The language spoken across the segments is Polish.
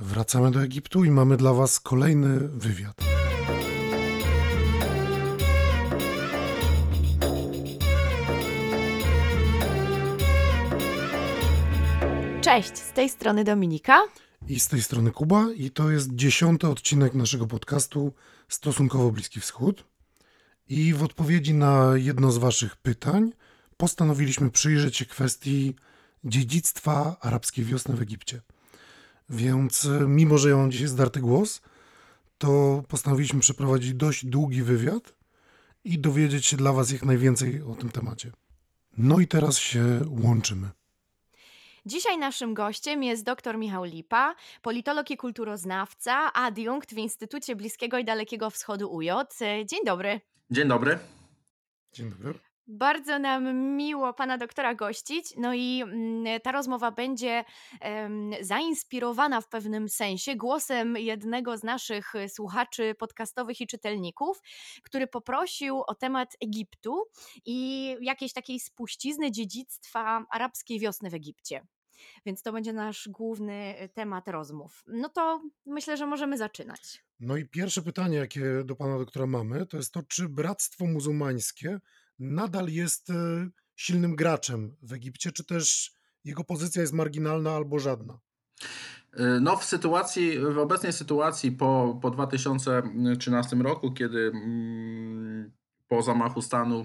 Wracamy do Egiptu i mamy dla Was kolejny wywiad. Cześć, z tej strony Dominika. I z tej strony Kuba i to jest 10. odcinek naszego podcastu Stosunkowo Bliski Wschód. I w odpowiedzi na jedno z Waszych pytań postanowiliśmy przyjrzeć się kwestii dziedzictwa arabskiej wiosny w Egipcie. Więc mimo, że ja mam dzisiaj zdarty głos, to postanowiliśmy przeprowadzić dość długi wywiad i dowiedzieć się dla Was jak najwięcej o tym temacie. No i teraz się łączymy. Dzisiaj naszym gościem jest dr Michał Lipa, politolog i kulturoznawca, adiunkt w Instytucie Bliskiego i Dalekiego Wschodu UJ. Dzień dobry. Dzień dobry. Dzień dobry. Bardzo nam miło pana doktora gościć, no i ta rozmowa będzie zainspirowana w pewnym sensie głosem jednego z naszych słuchaczy podcastowych i czytelników, który poprosił o temat Egiptu i jakiejś takiej spuścizny dziedzictwa arabskiej wiosny w Egipcie. Więc to będzie nasz główny temat rozmów. No to myślę, że możemy zaczynać. No i pierwsze pytanie, jakie do pana doktora mamy, to jest to, czy Bractwo Muzułmańskie nadal jest silnym graczem w Egipcie, czy też jego pozycja jest marginalna albo żadna? No w obecnej sytuacji po 2013 roku, kiedy po zamachu stanu,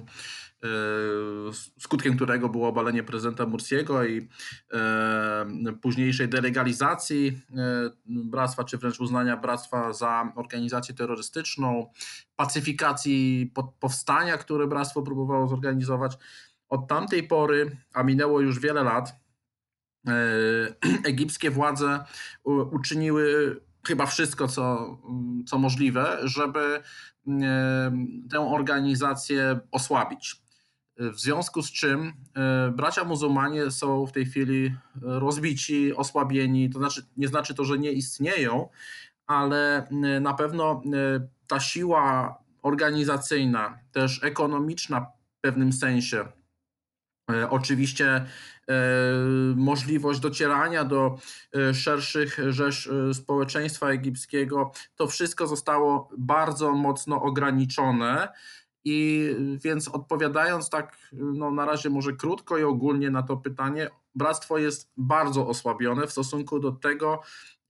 skutkiem którego było obalenie prezydenta Mursiego i późniejszej delegalizacji bractwa, czy wręcz uznania bractwa za organizację terrorystyczną, pacyfikacji powstania, które bractwo próbowało zorganizować, od tamtej pory, a minęło już wiele lat, egipskie władze uczyniły chyba wszystko, co możliwe, żeby tę organizację osłabić. W związku z czym bracia muzułmanie są w tej chwili rozbici, osłabieni. To nie znaczy to, że nie istnieją, ale na pewno ta siła organizacyjna, też ekonomiczna w pewnym sensie, oczywiście możliwość docierania do szerszych rzesz społeczeństwa egipskiego, to wszystko zostało bardzo mocno ograniczone. I więc odpowiadając tak, na razie może krótko i ogólnie na to pytanie, bractwo jest bardzo osłabione w stosunku do tego,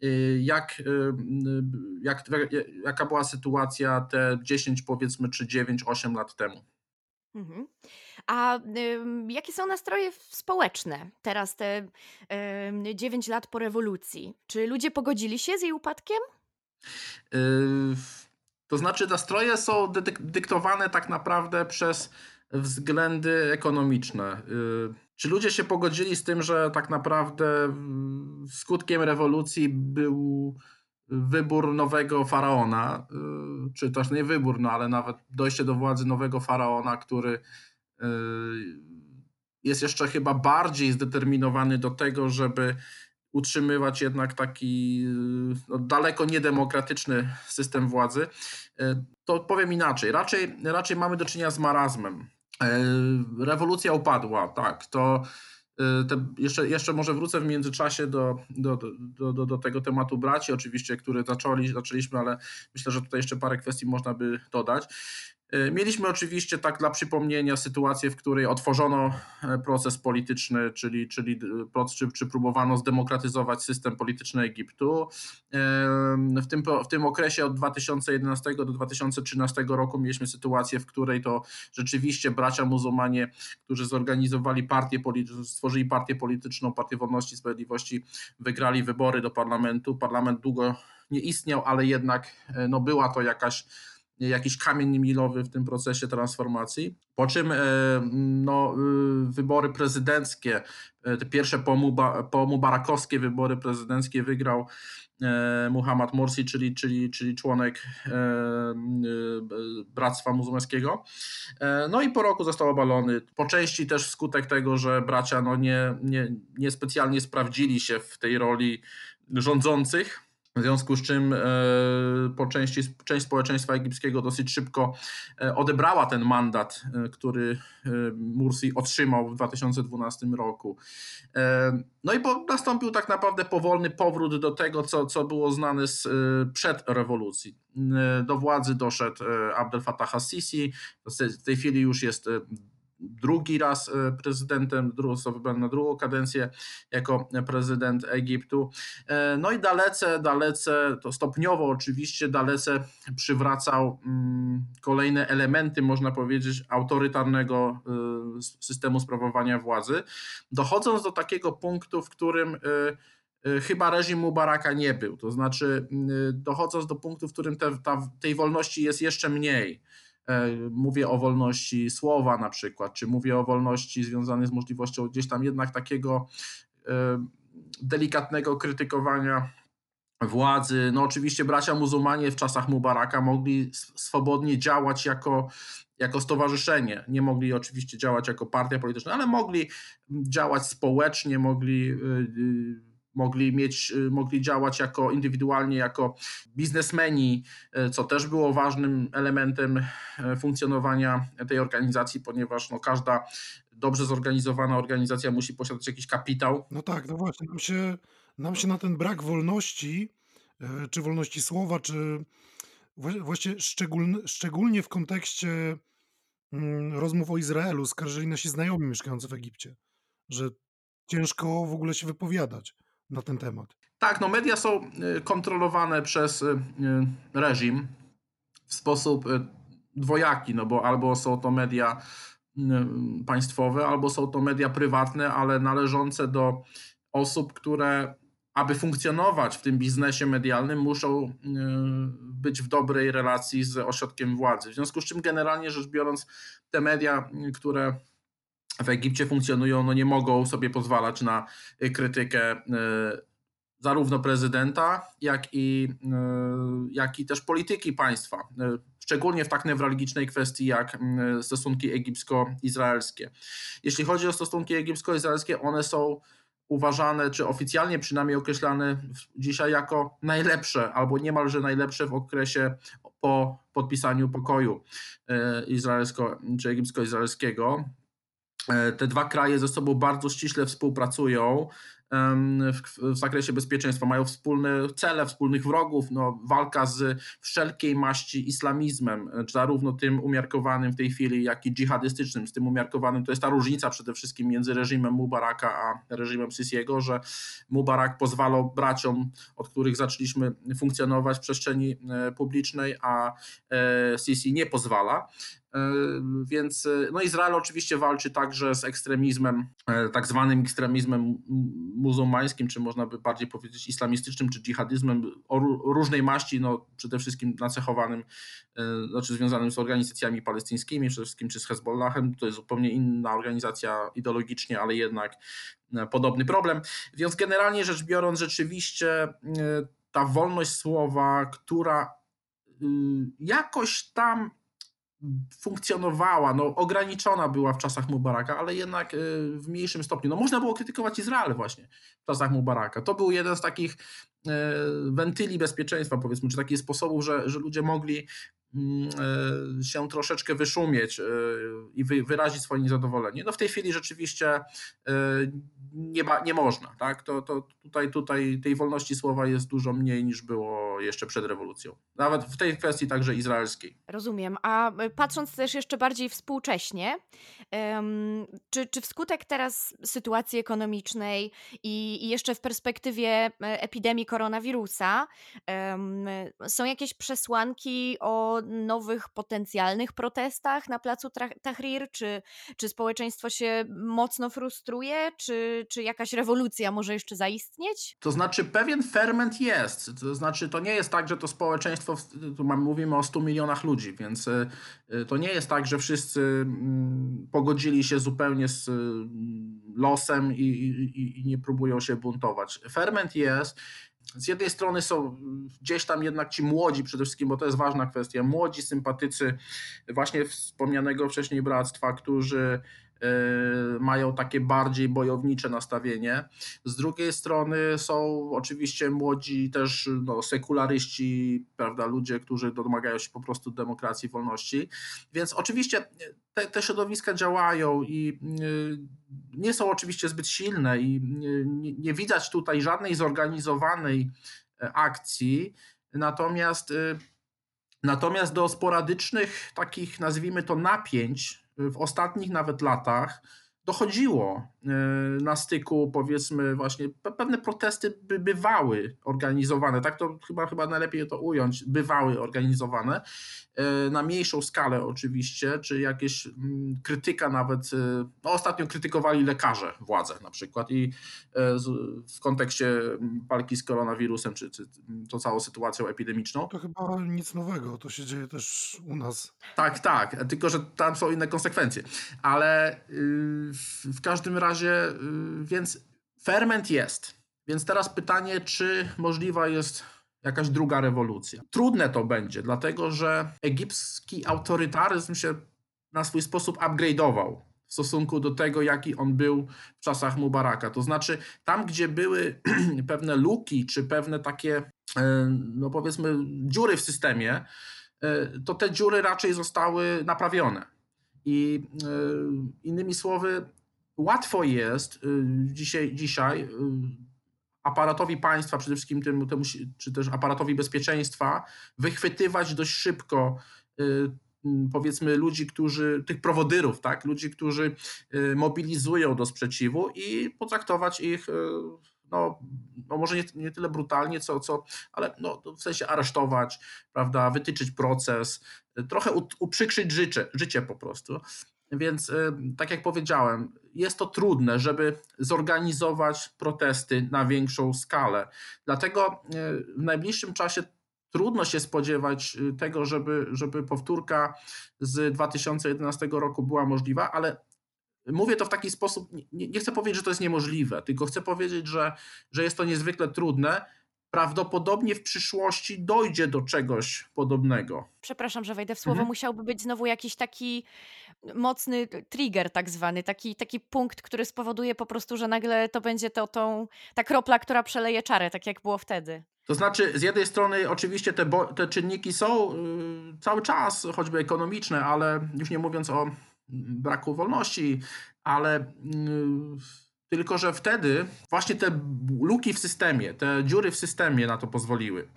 jaka była sytuacja te 10 powiedzmy, czy 9-8 lat temu. Mhm. A jakie są nastroje społeczne teraz, te 9 lat po rewolucji? Czy ludzie pogodzili się z jej upadkiem? To znaczy nastroje są dyktowane tak naprawdę przez względy ekonomiczne. Czy ludzie się pogodzili z tym, że tak naprawdę skutkiem rewolucji był wybór nowego faraona, czy też nie wybór, ale nawet dojście do władzy nowego faraona, który jest jeszcze chyba bardziej zdeterminowany do tego, żeby utrzymywać jednak taki daleko niedemokratyczny system władzy, to powiem inaczej. Raczej mamy do czynienia z marazmem. Rewolucja upadła, tak. To jeszcze może wrócę w międzyczasie do tego tematu braci, oczywiście, który zaczęliśmy, ale myślę, że tutaj jeszcze parę kwestii można by dodać. Mieliśmy oczywiście, tak dla przypomnienia, sytuację, w której otworzono proces polityczny, czy próbowano zdemokratyzować system polityczny Egiptu. W tym okresie od 2011 do 2013 roku mieliśmy sytuację, w której to rzeczywiście bracia muzułmanie, którzy stworzyli partię polityczną, Partię Wolności i Sprawiedliwości, wygrali wybory do parlamentu. Parlament długo nie istniał, ale jednak była to jakiś kamień milowy w tym procesie transformacji. Po czym wybory prezydenckie, te pierwsze po mubarakowskie wybory prezydenckie wygrał Muhammad Morsi, czyli członek Bractwa Muzułmańskiego. No i po roku został obalony. Po części też wskutek tego, że bracia nie specjalnie sprawdzili się w tej roli rządzących. W związku z czym część społeczeństwa egipskiego dosyć szybko odebrała ten mandat, który Mursi otrzymał w 2012 roku. No i nastąpił tak naprawdę powolny powrót do tego, co było znane przed rewolucji. Do władzy doszedł Abdel Fattah al-Sisi, w tej chwili już jest drugi raz prezydentem, został wybrany na drugą kadencję jako prezydent Egiptu. No i dalece, to stopniowo oczywiście, dalece przywracał kolejne elementy, można powiedzieć, autorytarnego systemu sprawowania władzy, dochodząc do takiego punktu, w którym chyba reżim Mubaraka nie był. To znaczy dochodząc do punktu, w którym tej wolności jest jeszcze mniej. Mówię o wolności słowa na przykład, czy mówię o wolności związanej z możliwością gdzieś tam jednak takiego delikatnego krytykowania władzy. No oczywiście bracia muzułmanie w czasach Mubaraka mogli swobodnie działać jako stowarzyszenie. Nie mogli oczywiście działać jako partia polityczna, ale mogli działać społecznie, mogli działać indywidualnie, jako biznesmeni, co też było ważnym elementem funkcjonowania tej organizacji, ponieważ każda dobrze zorganizowana organizacja musi posiadać jakiś kapitał. No tak, no właśnie, nam się na ten brak wolności, czy wolności słowa, czy właśnie szczególnie w kontekście rozmów o Izraelu skarżyli nasi znajomi mieszkający w Egipcie, że ciężko w ogóle się wypowiadać na ten temat. Tak, no media są kontrolowane przez reżim w sposób dwojaki, no bo albo są to media państwowe, albo są to media prywatne, ale należące do osób, które aby funkcjonować w tym biznesie medialnym, muszą być w dobrej relacji z ośrodkiem władzy. W związku z czym generalnie rzecz biorąc, te media, które w Egipcie funkcjonują, nie mogą sobie pozwalać na krytykę zarówno prezydenta, jak i też polityki państwa, szczególnie w tak newralgicznej kwestii jak stosunki egipsko-izraelskie. Jeśli chodzi o stosunki egipsko-izraelskie, one są uważane, czy oficjalnie przynajmniej określane dzisiaj jako najlepsze, albo niemalże najlepsze w okresie po podpisaniu pokoju czy egipsko-izraelskiego. Te dwa kraje ze sobą bardzo ściśle współpracują w zakresie bezpieczeństwa. Mają wspólne cele, wspólnych wrogów, walka z wszelkiej maści islamizmem, zarówno tym umiarkowanym w tej chwili, jak i dżihadystycznym. Z tym umiarkowanym to jest ta różnica przede wszystkim między reżimem Mubaraka a reżimem Sisiego, że Mubarak pozwalał braciom, od których zaczęliśmy funkcjonować w przestrzeni publicznej, a Sisi nie pozwala. Więc Izrael oczywiście walczy także z ekstremizmem, tak zwanym ekstremizmem muzułmańskim, czy można by bardziej powiedzieć islamistycznym, czy dżihadyzmem o różnej maści, przede wszystkim nacechowanym, znaczy związanym z organizacjami palestyńskimi, przede wszystkim czy z Hezbollahem. To jest zupełnie inna organizacja ideologicznie, ale jednak podobny problem. Więc generalnie rzecz biorąc, rzeczywiście ta wolność słowa, która jakoś tam funkcjonowała, ograniczona była w czasach Mubaraka, ale jednak w mniejszym stopniu. Można było krytykować Izrael właśnie w czasach Mubaraka. To był jeden z takich wentyli bezpieczeństwa, powiedzmy, czy takich sposobów, że ludzie mogli się troszeczkę wyszumieć i wyrazić swoje niezadowolenie. W tej chwili rzeczywiście nie można. Tak? Tutaj tej wolności słowa jest dużo mniej niż było jeszcze przed rewolucją. Nawet w tej kwestii także izraelskiej. Rozumiem. A patrząc też jeszcze bardziej współcześnie, czy wskutek teraz sytuacji ekonomicznej i jeszcze w perspektywie epidemii koronawirusa są jakieś przesłanki o nowych potencjalnych protestach na placu Tahrir? Czy społeczeństwo się mocno frustruje? Czy jakaś rewolucja może jeszcze zaistnieć? To znaczy pewien ferment jest. To znaczy to nie jest tak, że to społeczeństwo, mówimy o 100 milionach ludzi, więc to nie jest tak, że wszyscy pogodzili się zupełnie z losem i nie próbują się buntować. Ferment jest. Z jednej strony są gdzieś tam jednak ci młodzi przede wszystkim, bo to jest ważna kwestia, młodzi sympatycy właśnie wspomnianego wcześniej bractwa, którzy mają takie bardziej bojownicze nastawienie. Z drugiej strony są oczywiście młodzi też sekularyści, prawda, ludzie, którzy domagają się po prostu demokracji, wolności. Więc oczywiście te środowiska działają i nie są oczywiście zbyt silne i nie widać tutaj żadnej zorganizowanej akcji. Natomiast do sporadycznych takich, nazwijmy to, napięć w ostatnich nawet latach dochodziło na styku, powiedzmy, właśnie pewne protesty bywały organizowane, tak to chyba najlepiej to ująć, bywały organizowane na mniejszą skalę oczywiście, czy jakieś krytyka nawet, ostatnio krytykowali lekarze władzę na przykład i w kontekście walki z koronawirusem, czy tą całą sytuacją epidemiczną. To chyba nic nowego, to się dzieje też u nas. Tak, tylko że tam są inne konsekwencje. Ale w każdym razie, więc ferment jest. Więc teraz pytanie, czy możliwa jest jakaś druga rewolucja. Trudne to będzie, dlatego że egipski autorytaryzm się na swój sposób upgrade'ował w stosunku do tego, jaki on był w czasach Mubaraka. To znaczy tam, gdzie były pewne luki, czy pewne takie, powiedzmy, dziury w systemie, to te dziury raczej zostały naprawione. I innymi słowy, łatwo jest dzisiaj aparatowi państwa, przede wszystkim temu, czy też aparatowi bezpieczeństwa, wychwytywać dość szybko, powiedzmy, ludzi, tych prowodyrów, tak? Ludzi, którzy mobilizują do sprzeciwu i potraktować ich może nie tyle brutalnie, ale w sensie aresztować, prawda, wytyczyć proces, trochę uprzykrzyć życie po prostu. Więc tak jak powiedziałem, jest to trudne, żeby zorganizować protesty na większą skalę. Dlatego w najbliższym czasie trudno się spodziewać tego, żeby powtórka z 2011 roku była możliwa, ale mówię to w taki sposób, nie chcę powiedzieć, że to jest niemożliwe, tylko chcę powiedzieć, że jest to niezwykle trudne. Prawdopodobnie w przyszłości dojdzie do czegoś podobnego. Przepraszam, że wejdę w słowo, musiałby być znowu jakiś taki mocny trigger tak zwany, taki punkt, który spowoduje po prostu, że nagle to będzie ta kropla, która przeleje czarę, tak jak było wtedy. To znaczy, z jednej strony oczywiście te czynniki są cały czas, choćby ekonomiczne, ale już nie mówiąc o braku wolności, ale tylko że wtedy właśnie te luki w systemie, te dziury w systemie na to pozwoliły.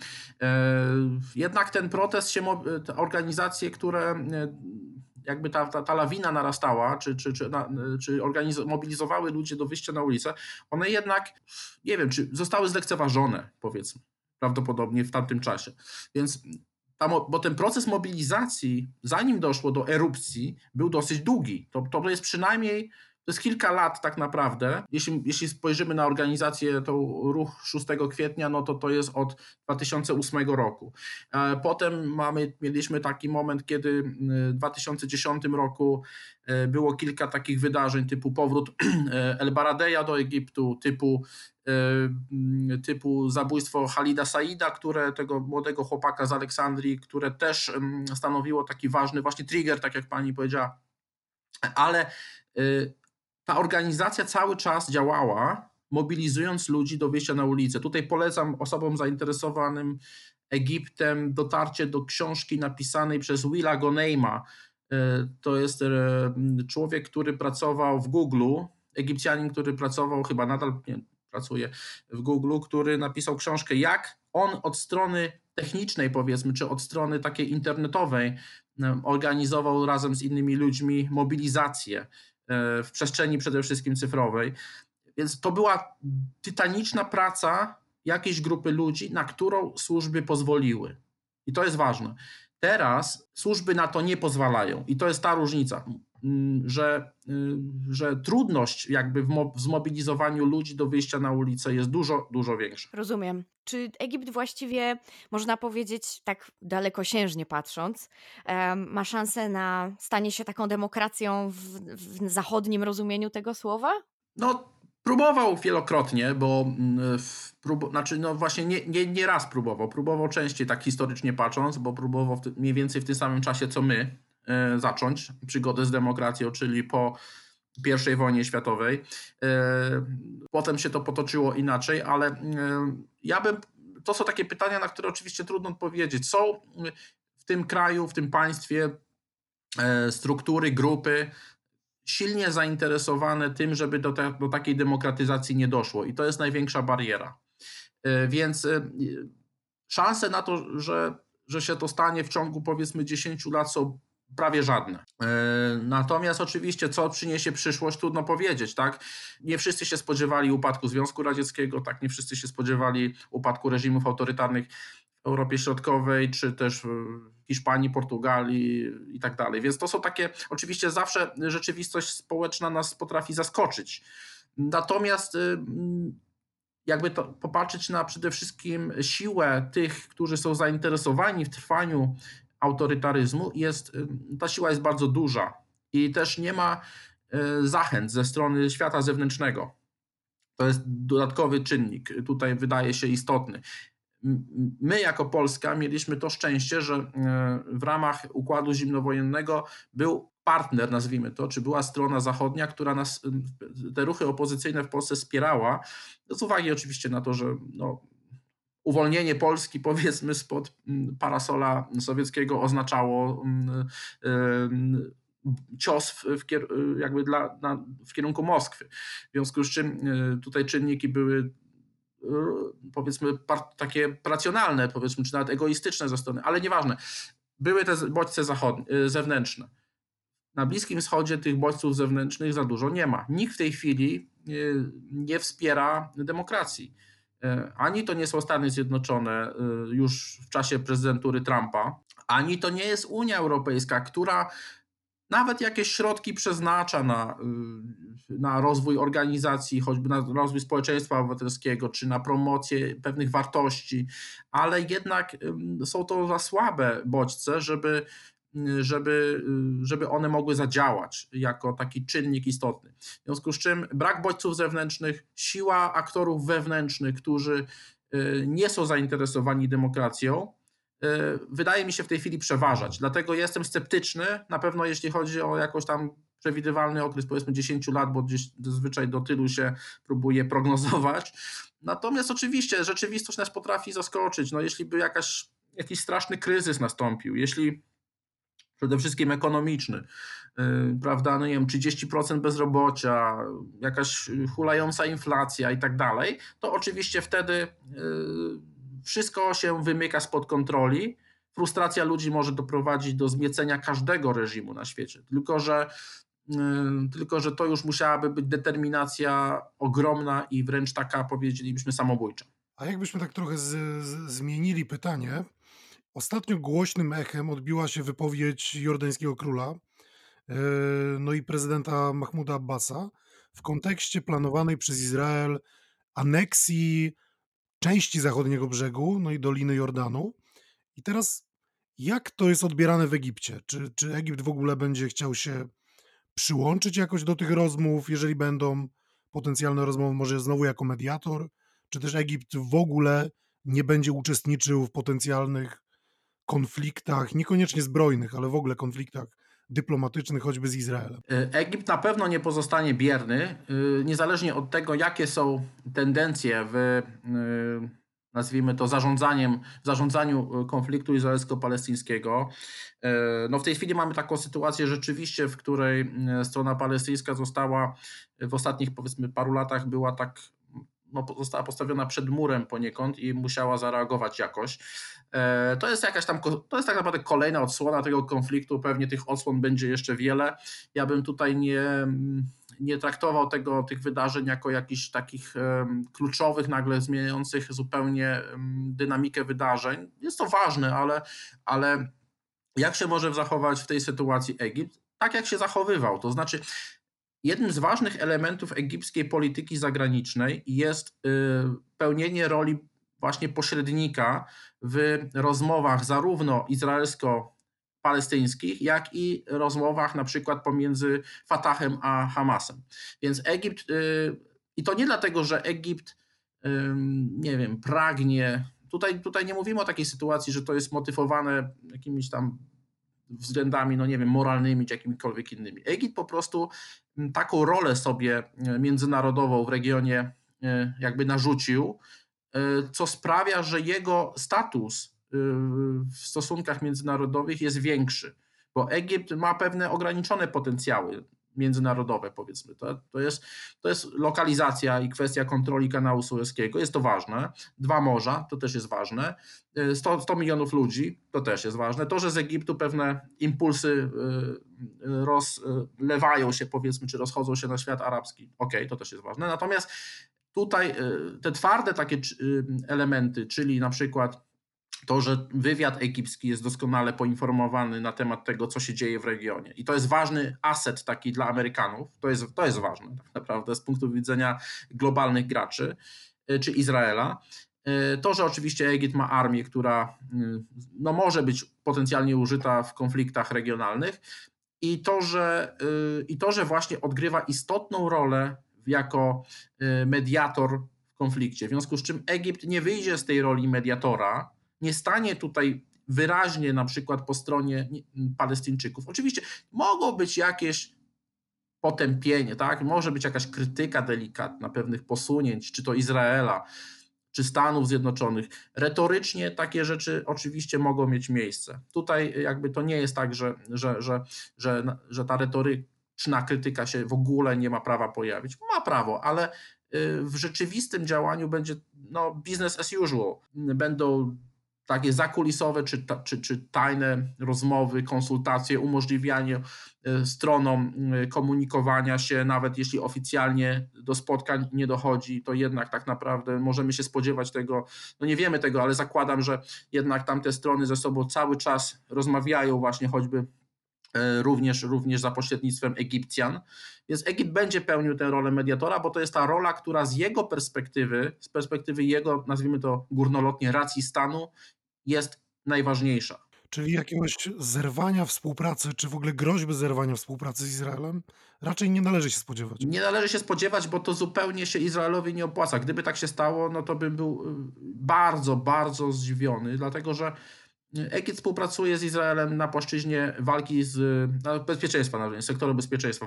Jednak ten protest te organizacje, które jakby ta lawina narastała, czy mobilizowały ludzi do wyjścia na ulicę, one jednak, nie wiem, czy zostały zlekceważone, powiedzmy, prawdopodobnie w tamtym czasie. Więc bo ten proces mobilizacji, zanim doszło do erupcji, był dosyć długi. To jest przynajmniej, to jest kilka lat tak naprawdę. Jeśli spojrzymy na organizację, to ruch 6 kwietnia, no to jest od 2008 roku. Potem mieliśmy taki moment, kiedy w 2010 roku było kilka takich wydarzeń typu powrót El Baradeja do Egiptu, typu zabójstwo Khalida Saida, tego młodego chłopaka z Aleksandrii, które też stanowiło taki ważny właśnie trigger, tak jak pani powiedziała. Ale ta organizacja cały czas działała, mobilizując ludzi do wyjścia na ulicę. Tutaj polecam osobom zainteresowanym Egiptem dotarcie do książki napisanej przez Willa Ghoneima. To jest człowiek, który pracował w Google, Egipcjanin, który pracował, chyba nadal pracuje w Google, który napisał książkę, jak on od strony technicznej, powiedzmy, czy od strony takiej internetowej organizował razem z innymi ludźmi mobilizację w przestrzeni przede wszystkim cyfrowej. Więc to była tytaniczna praca jakiejś grupy ludzi, na którą służby pozwoliły. I to jest ważne. Teraz służby na to nie pozwalają. I to jest ta różnica, że trudność jakby w zmobilizowaniu ludzi do wyjścia na ulicę jest dużo, dużo większa. Rozumiem. Czy Egipt właściwie, można powiedzieć, tak dalekosiężnie patrząc, ma szansę na stanie się taką demokracją w zachodnim rozumieniu tego słowa? Próbował wielokrotnie, bo właśnie nie raz próbował częściej tak historycznie patrząc, bo próbował mniej więcej w tym samym czasie co my, zacząć przygodę z demokracją, czyli po I wojnie światowej. Potem się to potoczyło inaczej, ale to są takie pytania, na które oczywiście trudno odpowiedzieć. Są w tym kraju, w tym państwie struktury, grupy silnie zainteresowane tym, żeby do takiej demokratyzacji nie doszło i to jest największa bariera. Więc szanse na to, że się to stanie w ciągu powiedzmy 10 lat są prawie żadne. Natomiast oczywiście co przyniesie przyszłość, trudno powiedzieć, tak? Nie wszyscy się spodziewali upadku Związku Radzieckiego, tak? Nie wszyscy się spodziewali upadku reżimów autorytarnych w Europie Środkowej, czy też w Hiszpanii, Portugalii i tak dalej. Więc to są takie, oczywiście zawsze rzeczywistość społeczna nas potrafi zaskoczyć. Natomiast jakby to popatrzeć na przede wszystkim siłę tych, którzy są zainteresowani w trwaniu autorytaryzmu, ta siła jest bardzo duża i też nie ma zachęt ze strony świata zewnętrznego. To jest dodatkowy czynnik, tutaj wydaje się istotny. My jako Polska mieliśmy to szczęście, że w ramach układu zimnowojennego był partner, nazwijmy to, czy była strona zachodnia, która nas, te ruchy opozycyjne w Polsce wspierała, z uwagi oczywiście na to, że uwolnienie Polski powiedzmy spod parasola sowieckiego oznaczało cios w kierunku Moskwy. W związku z czym tutaj czynniki były powiedzmy takie racjonalne, powiedzmy, czy nawet egoistyczne ze strony, ale nieważne. Były te bodźce zewnętrzne. Na Bliskim Wschodzie tych bodźców zewnętrznych za dużo nie ma. Nikt w tej chwili nie wspiera demokracji. Ani to nie są Stany Zjednoczone już w czasie prezydentury Trumpa, ani to nie jest Unia Europejska, która nawet jakieś środki przeznacza na rozwój organizacji, choćby na rozwój społeczeństwa obywatelskiego, czy na promocję pewnych wartości, ale jednak są to za słabe bodźce, żeby one mogły zadziałać jako taki czynnik istotny. W związku z czym brak bodźców zewnętrznych, siła aktorów wewnętrznych, którzy nie są zainteresowani demokracją, wydaje mi się w tej chwili przeważać. Dlatego jestem sceptyczny, na pewno jeśli chodzi o jakoś tam przewidywalny okres, powiedzmy 10 lat, bo gdzieś zazwyczaj do tylu się próbuje prognozować. Natomiast oczywiście rzeczywistość nas potrafi zaskoczyć. Jeśli by jakiś straszny kryzys nastąpił, jeśli przede wszystkim ekonomiczny, prawda, nie wiem, 30% bezrobocia, jakaś hulająca inflacja i tak dalej, to oczywiście wtedy wszystko się wymyka spod kontroli. Frustracja ludzi może doprowadzić do zmiecenia każdego reżimu na świecie. Tylko że to już musiałaby być determinacja ogromna i wręcz taka, powiedzielibyśmy, samobójcza. A jakbyśmy tak trochę zmienili pytanie, ostatnio głośnym echem odbiła się wypowiedź jordańskiego króla, i prezydenta Mahmuda Abbasa w kontekście planowanej przez Izrael aneksji części zachodniego brzegu, i Doliny Jordanu. I teraz jak to jest odbierane w Egipcie? Czy Egipt w ogóle będzie chciał się przyłączyć jakoś do tych rozmów, jeżeli będą potencjalne rozmowy, może znowu jako mediator? Czy też Egipt w ogóle nie będzie uczestniczył w potencjalnych konfliktach, niekoniecznie zbrojnych, ale w ogóle konfliktach dyplomatycznych, choćby z Izraelem? Egipt na pewno nie pozostanie bierny, niezależnie od tego, jakie są tendencje w, nazwijmy to, zarządzaniu konfliktu izraelsko-palestyńskiego. W tej chwili mamy taką sytuację rzeczywiście, w której strona palestyńska została w ostatnich, powiedzmy, paru latach została postawiona przed murem poniekąd i musiała zareagować jakoś. To jest tak naprawdę kolejna odsłona tego konfliktu, pewnie tych odsłon będzie jeszcze wiele. Ja bym tutaj nie traktował tych wydarzeń jako jakichś takich kluczowych, nagle zmieniających zupełnie dynamikę wydarzeń. Jest to ważne, ale jak się może zachować w tej sytuacji Egipt? Tak jak się zachowywał, to znaczy jednym z ważnych elementów egipskiej polityki zagranicznej jest pełnienie roli właśnie pośrednika w rozmowach zarówno izraelsko-palestyńskich, jak i rozmowach na przykład pomiędzy Fatahem a Hamasem. Więc Egipt, i to nie dlatego, że Egipt, nie wiem, pragnie, tutaj nie mówimy o takiej sytuacji, że to jest motywowane jakimiś tam względami, no nie wiem, moralnymi czy jakimikolwiek innymi. Egipt po prostu taką rolę sobie międzynarodową w regionie jakby narzucił, co sprawia, że jego status w stosunkach międzynarodowych jest większy, bo Egipt ma pewne ograniczone potencjały międzynarodowe, powiedzmy. To jest lokalizacja i kwestia kontroli kanału Sueskiego, jest to ważne. 2 morza, to też jest ważne. 100 milionów ludzi, to też jest ważne. To, że z Egiptu pewne impulsy rozlewają się, powiedzmy, czy rozchodzą się na świat arabski, to też jest ważne. Natomiast tutaj te twarde takie elementy, czyli na przykład to, że wywiad egipski jest doskonale poinformowany na temat tego, co się dzieje w regionie. I to jest ważny aset taki dla Amerykanów. To jest ważne tak naprawdę z punktu widzenia globalnych graczy, czy Izraela. To, że oczywiście Egipt ma armię, która no, może być potencjalnie użyta w konfliktach regionalnych i to, że właśnie odgrywa istotną rolę jako mediator w konflikcie. W związku z czym Egipt nie wyjdzie z tej roli mediatora, nie stanie tutaj wyraźnie na przykład po stronie Palestyńczyków. Oczywiście mogą być jakieś potępienie, tak? Może być jakaś krytyka delikatna pewnych posunięć, czy to Izraela, czy Stanów Zjednoczonych. Retorycznie takie rzeczy oczywiście mogą mieć miejsce. Tutaj jakby to nie jest tak, że ta retoryczna krytyka się w ogóle nie ma prawa pojawić. Ma prawo, ale w rzeczywistym działaniu będzie no, business as usual. Będą takie zakulisowe czy tajne rozmowy, konsultacje, umożliwianie stronom komunikowania się, nawet jeśli oficjalnie do spotkań nie dochodzi, to jednak tak naprawdę możemy się spodziewać tego, no nie wiemy tego, ale zakładam, że jednak tamte strony ze sobą cały czas rozmawiają właśnie choćby również za pośrednictwem Egipcjan. Więc Egipt będzie pełnił tę rolę mediatora, bo to jest ta rola, która z jego perspektywy, z perspektywy jego, nazwijmy to górnolotnie, racji stanu, jest najważniejsza. Czyli jakiegoś zerwania współpracy, czy w ogóle groźby zerwania współpracy z Izraelem raczej nie należy się spodziewać. Nie należy się spodziewać, bo to zupełnie się Izraelowi nie opłaca. Gdyby tak się stało, no to bym był bardzo, bardzo zdziwiony, dlatego że Egipt współpracuje z Izraelem na płaszczyźnie walki bezpieczeństwa, sektoru bezpieczeństwa,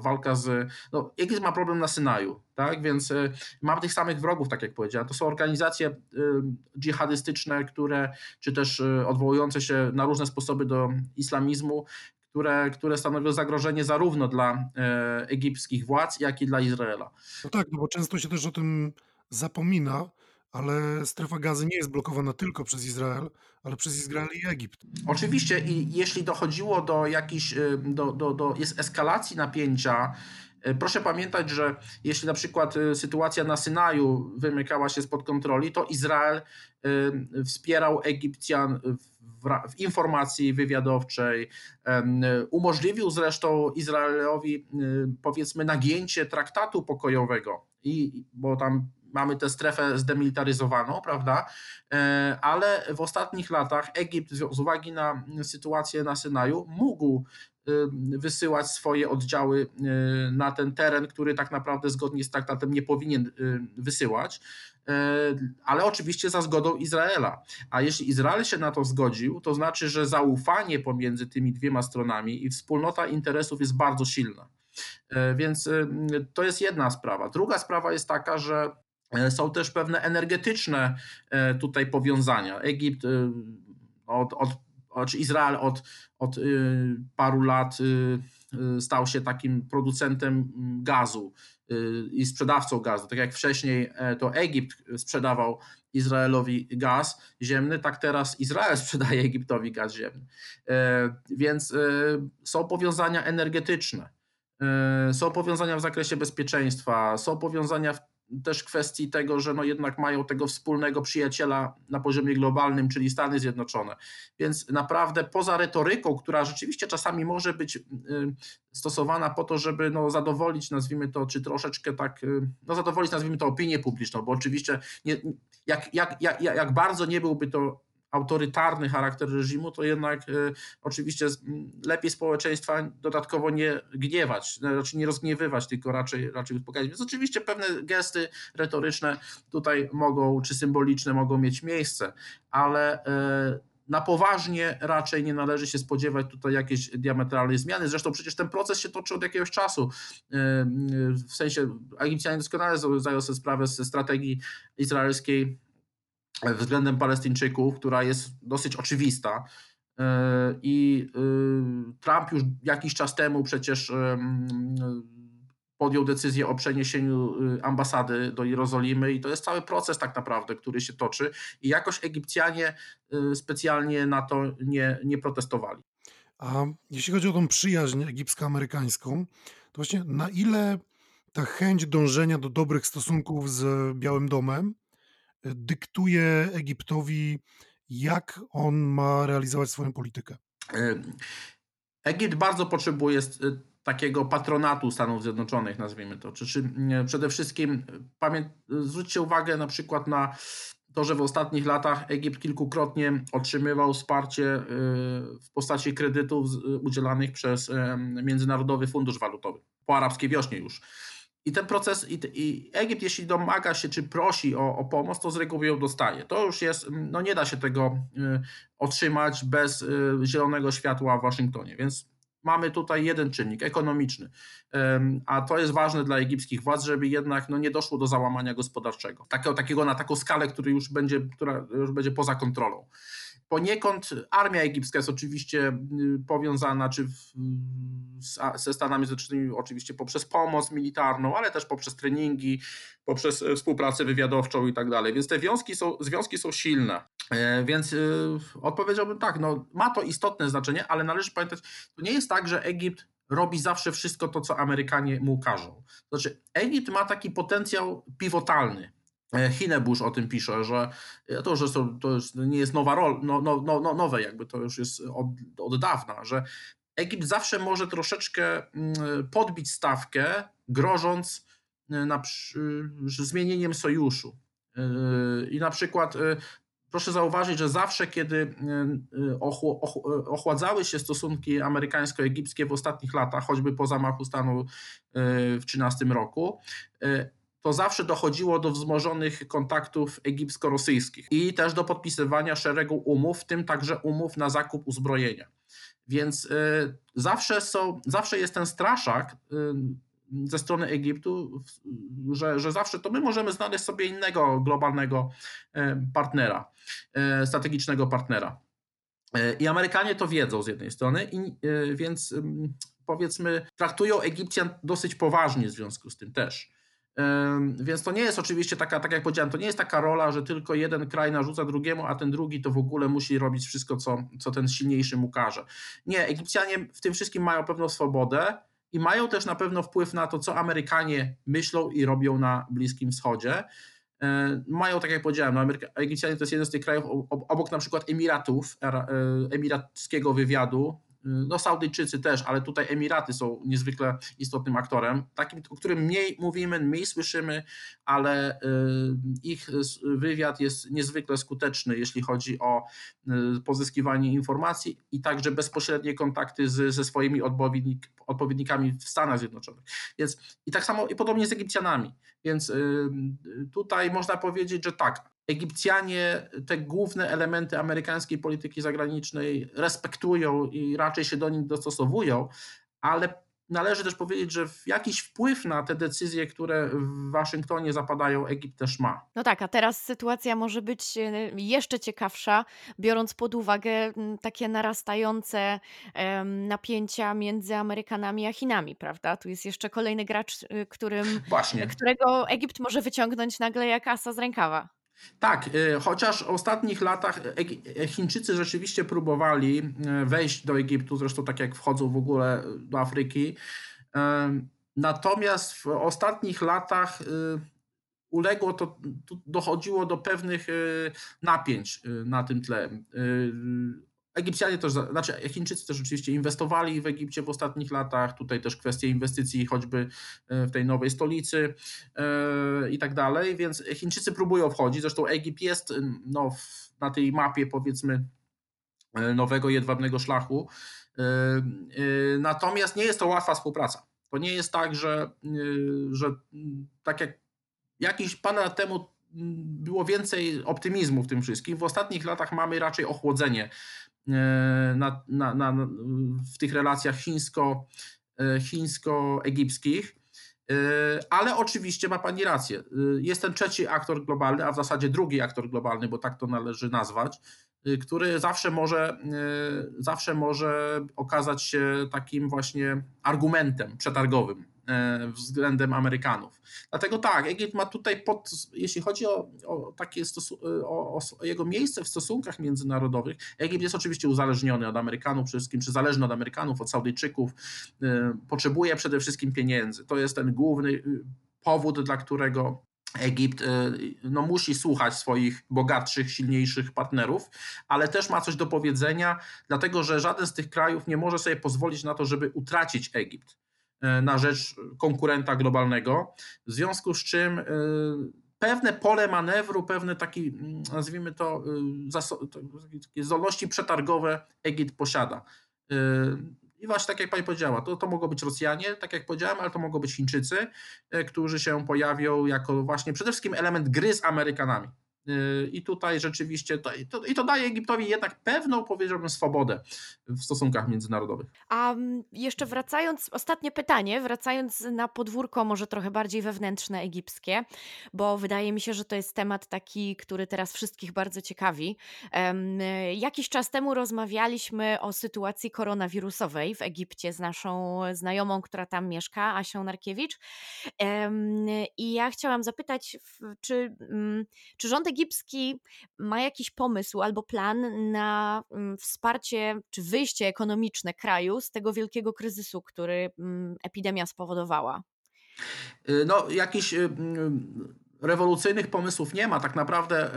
Egipt ma problem na Synaju, tak, więc ma tych samych wrogów, tak jak powiedziałem, to są organizacje dżihadystyczne, czy też odwołujące się na różne sposoby do islamizmu, które stanowią zagrożenie zarówno dla egipskich władz, jak i dla Izraela. No tak, no bo często się też o tym zapomina, ale strefa gazy nie jest blokowana tylko przez Izrael, ale przez Izrael i Egipt. Oczywiście i jeśli dochodziło do jakiejś jest eskalacji napięcia, proszę pamiętać, że jeśli na przykład sytuacja na Synaju wymykała się spod kontroli, to Izrael wspierał Egipcjan w informacji wywiadowczej, umożliwił zresztą Izraelowi powiedzmy nagięcie traktatu pokojowego, bo tam mamy tę strefę zdemilitaryzowaną, prawda? Ale w ostatnich latach Egipt z uwagi na sytuację na Synaju mógł wysyłać swoje oddziały na ten teren, który tak naprawdę zgodnie z traktatem nie powinien wysyłać, ale oczywiście za zgodą Izraela. A jeśli Izrael się na to zgodził, to znaczy, że zaufanie pomiędzy tymi dwiema stronami i wspólnota interesów jest bardzo silna. Więc to jest jedna sprawa. Druga sprawa jest taka, że są też pewne energetyczne tutaj powiązania. Egipt czy Izrael od paru lat stał się takim producentem gazu i sprzedawcą gazu. Tak jak wcześniej to Egipt sprzedawał Izraelowi gaz ziemny, tak teraz Izrael sprzedaje Egiptowi gaz ziemny. Więc są powiązania energetyczne, są powiązania w zakresie bezpieczeństwa, są powiązania też kwestii tego, że no jednak mają tego wspólnego przyjaciela na poziomie globalnym, czyli Stany Zjednoczone. Więc naprawdę poza retoryką, która rzeczywiście czasami może być stosowana po to, żeby no zadowolić, nazwijmy to, czy troszeczkę tak, no zadowolić, nazwijmy to, opinię publiczną, bo oczywiście jak bardzo nie byłby to autorytarny charakter reżimu, to jednak oczywiście lepiej społeczeństwa dodatkowo nie gniewać, znaczy nie rozgniewywać, tylko raczej uspokajać. Więc oczywiście pewne gesty retoryczne tutaj mogą, czy symboliczne mogą mieć miejsce, ale na poważnie raczej nie należy się spodziewać tutaj jakiejś diametralnej zmiany. Zresztą przecież ten proces się toczy od jakiegoś czasu. W sensie Egipcjanie doskonale zdają sobie sprawę ze strategii izraelskiej względem Palestyńczyków, która jest dosyć oczywista. I Trump już jakiś czas temu przecież podjął decyzję o przeniesieniu ambasady do Jerozolimy i to jest cały proces tak naprawdę, który się toczy i jakoś Egipcjanie specjalnie na to nie protestowali. A jeśli chodzi o tą przyjaźń egipsko-amerykańską, to właśnie na ile ta chęć dążenia do dobrych stosunków z Białym Domem dyktuje Egiptowi, jak on ma realizować swoją politykę? Egipt bardzo potrzebuje takiego patronatu Stanów Zjednoczonych, nazwijmy to. Przede wszystkim zwróćcie uwagę na przykład na to, że w ostatnich latach Egipt kilkukrotnie otrzymywał wsparcie w postaci kredytów udzielanych przez Międzynarodowy Fundusz Walutowy, po arabskiej wiośnie już. I ten proces, i Egipt, jeśli domaga się czy prosi o pomoc, to z reguły ją dostaje. To już jest, no nie da się tego otrzymać bez zielonego światła w Waszyngtonie, więc mamy tutaj jeden czynnik ekonomiczny, a to jest ważne dla egipskich władz, żeby jednak nie doszło do załamania gospodarczego, takiego na taką skalę, która już będzie poza kontrolą. Poniekąd armia egipska jest oczywiście powiązana ze Stanami Zjednoczonymi oczywiście poprzez pomoc militarną, ale też poprzez treningi, poprzez współpracę wywiadowczą i tak dalej. Więc te związki są silne. Więc odpowiedziałbym tak, ma to istotne znaczenie, ale należy pamiętać, to nie jest tak, że Egipt robi zawsze wszystko to, co Amerykanie mu każą. Znaczy, Egipt ma taki potencjał pivotalny. Hinnebusch o tym pisze, że to już nie jest nowa rola, nowe jakby, to już jest od dawna, że Egipt zawsze może troszeczkę podbić stawkę, grożąc zmienieniem sojuszu. I na przykład proszę zauważyć, że zawsze, kiedy ochładzały się stosunki amerykańsko-egipskie w ostatnich latach, choćby po zamachu stanu w 2013 roku, to zawsze dochodziło do wzmożonych kontaktów egipsko-rosyjskich i też do podpisywania szeregu umów, w tym także umów na zakup uzbrojenia. Więc zawsze jest ten straszak ze strony Egiptu, że zawsze to my możemy znaleźć sobie innego globalnego partnera, strategicznego partnera. I Amerykanie to wiedzą z jednej strony, więc powiedzmy traktują Egipcjan dosyć poważnie w związku z tym też. Więc to nie jest oczywiście taka, tak jak powiedziałem, to nie jest taka rola, że tylko jeden kraj narzuca drugiemu, a ten drugi to w ogóle musi robić wszystko, co ten silniejszy mu każe. Nie, Egipcjanie w tym wszystkim mają pewną swobodę i mają też na pewno wpływ na to, co Amerykanie myślą i robią na Bliskim Wschodzie. Mają, tak jak powiedziałem, Egipcjanie to jest jeden z tych krajów obok na przykład Emiratów, emirackiego wywiadu, Saudyjczycy też, ale tutaj Emiraty są niezwykle istotnym aktorem, takim, o którym mniej mówimy, mniej słyszymy, ale ich wywiad jest niezwykle skuteczny, jeśli chodzi o pozyskiwanie informacji i także bezpośrednie kontakty ze swoimi odpowiednikami w Stanach Zjednoczonych. Więc i tak samo i podobnie z Egipcjanami. Więc tutaj można powiedzieć, że tak, Egipcjanie te główne elementy amerykańskiej polityki zagranicznej respektują i raczej się do nich dostosowują, ale należy też powiedzieć, że jakiś wpływ na te decyzje, które w Waszyngtonie zapadają, Egipt też ma. No tak, a teraz sytuacja może być jeszcze ciekawsza, biorąc pod uwagę takie narastające napięcia między Amerykanami a Chinami, prawda? Tu jest jeszcze kolejny gracz, Właśnie. którego Egipt może wyciągnąć nagle jak asa z rękawa. Tak, chociaż w ostatnich latach Chińczycy rzeczywiście próbowali wejść do Egiptu, zresztą tak jak wchodzą w ogóle do Afryki. Natomiast w ostatnich latach dochodziło do pewnych napięć na tym tle. Egipcjanie też, Chińczycy też oczywiście inwestowali w Egipcie w ostatnich latach, tutaj też kwestie inwestycji choćby w tej nowej stolicy i tak dalej, więc Chińczycy próbują wchodzić, zresztą Egipt jest na tej mapie powiedzmy nowego jedwabnego szlaku, natomiast nie jest to łatwa współpraca. To nie jest tak, że tak jak jakiś parę lat temu było więcej optymizmu w tym wszystkim. W ostatnich latach mamy raczej ochłodzenie w tych relacjach chińsko-egipskich. Ale oczywiście ma pani rację. Jest ten trzeci aktor globalny, a w zasadzie drugi aktor globalny, bo tak to należy nazwać, który zawsze może okazać się takim właśnie argumentem przetargowym względem Amerykanów. Dlatego tak, Egipt ma tutaj, jeśli chodzi o takie o jego miejsce w stosunkach międzynarodowych, Egipt jest oczywiście uzależniony od Amerykanów, przede wszystkim, czy zależny od Amerykanów, od Saudyjczyków, potrzebuje przede wszystkim pieniędzy. To jest ten główny powód, dla którego Egipt musi słuchać swoich bogatszych, silniejszych partnerów, ale też ma coś do powiedzenia, dlatego że żaden z tych krajów nie może sobie pozwolić na to, żeby utracić Egipt na rzecz konkurenta globalnego, w związku z czym pewne pole manewru, pewne taki, nazwijmy to, takie zdolności przetargowe Egipt posiada. I właśnie tak jak pani powiedziała, to mogą być Rosjanie, tak jak powiedziałem, ale to mogą być Chińczycy, którzy się pojawią jako właśnie przede wszystkim element gry z Amerykanami. I tutaj rzeczywiście to daje Egiptowi jednak pewną, powiedziałbym, swobodę w stosunkach międzynarodowych. A jeszcze wracając, ostatnie pytanie, wracając na podwórko może trochę bardziej wewnętrzne egipskie, bo wydaje mi się, że to jest temat taki, który teraz wszystkich bardzo ciekawi. Jakiś czas temu rozmawialiśmy o sytuacji koronawirusowej w Egipcie z naszą znajomą, która tam mieszka, Asią Narkiewicz. I ja chciałam zapytać, czy rząd egipski ma jakiś pomysł albo plan na wsparcie czy wyjście ekonomiczne kraju z tego wielkiego kryzysu, który epidemia spowodowała? Jakichś rewolucyjnych pomysłów nie ma. Tak naprawdę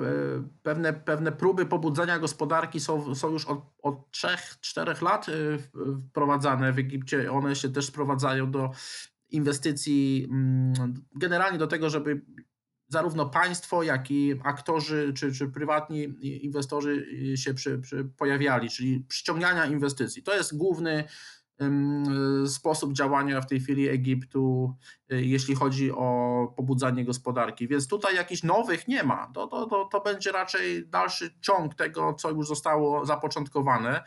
pewne próby pobudzenia gospodarki są już od 3-4 lat wprowadzane w Egipcie. One się też sprowadzają do inwestycji, generalnie do tego, żeby zarówno państwo, jak i aktorzy czy prywatni inwestorzy się pojawiali, czyli przyciągania inwestycji. To jest główny sposób działania w tej chwili Egiptu, jeśli chodzi o pobudzanie gospodarki. Więc tutaj jakichś nowych nie ma. To będzie raczej dalszy ciąg tego, co już zostało zapoczątkowane.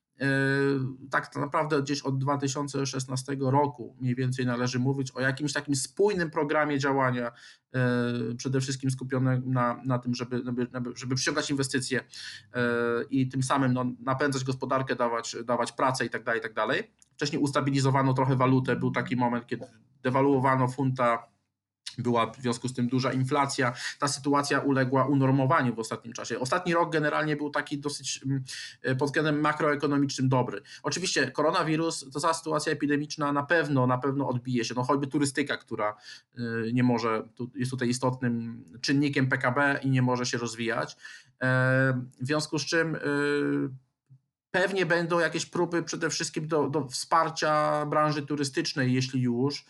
Tak naprawdę gdzieś od 2016 roku mniej więcej należy mówić o jakimś takim spójnym programie działania, przede wszystkim skupionym na tym, żeby przyciągać inwestycje i tym samym napędzać gospodarkę, dawać pracę i tak dalej. Wcześniej ustabilizowano trochę walutę, był taki moment, kiedy dewaluowano funta, była w związku z tym duża inflacja. Ta sytuacja uległa unormowaniu w ostatnim czasie. Ostatni rok generalnie był taki dosyć pod względem makroekonomicznym dobry. Oczywiście koronawirus, to cała sytuacja epidemiczna na pewno odbije się. Choćby turystyka, która nie może, jest tutaj istotnym czynnikiem PKB i nie może się rozwijać. W związku z czym pewnie będą jakieś próby przede wszystkim do wsparcia branży turystycznej, jeśli już,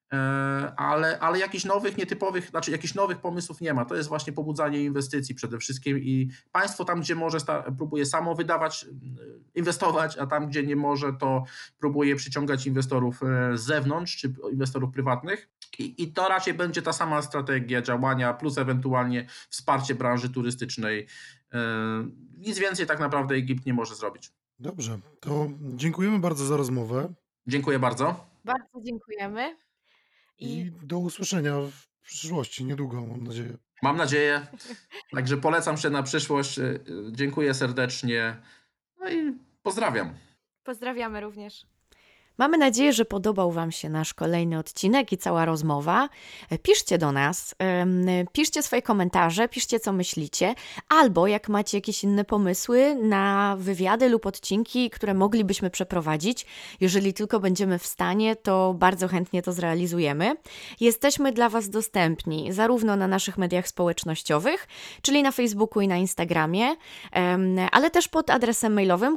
ale jakichś nowych, nietypowych, jakichś nowych pomysłów nie ma. To jest właśnie pobudzanie inwestycji przede wszystkim i państwo tam, gdzie może, próbuje samo wydawać, inwestować, a tam, gdzie nie może, to próbuje przyciągać inwestorów z zewnątrz, czy inwestorów prywatnych. I to raczej będzie ta sama strategia działania, plus ewentualnie wsparcie branży turystycznej. Nic więcej tak naprawdę Egipt nie może zrobić. Dobrze, to dziękujemy bardzo za rozmowę. Dziękuję bardzo. Bardzo dziękujemy. I do usłyszenia w przyszłości, niedługo, mam nadzieję. Mam nadzieję. Także polecam się na przyszłość. Dziękuję serdecznie. No i pozdrawiam. Pozdrawiamy również. Mamy nadzieję, że podobał Wam się nasz kolejny odcinek i cała rozmowa. Piszcie do nas, piszcie swoje komentarze, piszcie co myślicie, albo jak macie jakieś inne pomysły na wywiady lub odcinki, które moglibyśmy przeprowadzić. Jeżeli tylko będziemy w stanie, to bardzo chętnie to zrealizujemy. Jesteśmy dla Was dostępni zarówno na naszych mediach społecznościowych, czyli na Facebooku i na Instagramie, ale też pod adresem mailowym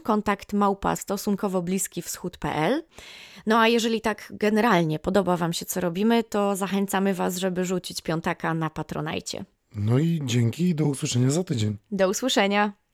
kontakt@stosunkowobliskiwschód.pl. No a jeżeli tak generalnie podoba Wam się, co robimy, to zachęcamy Was, żeby rzucić piątaka na Patronajcie. No i dzięki i do usłyszenia za tydzień. Do usłyszenia.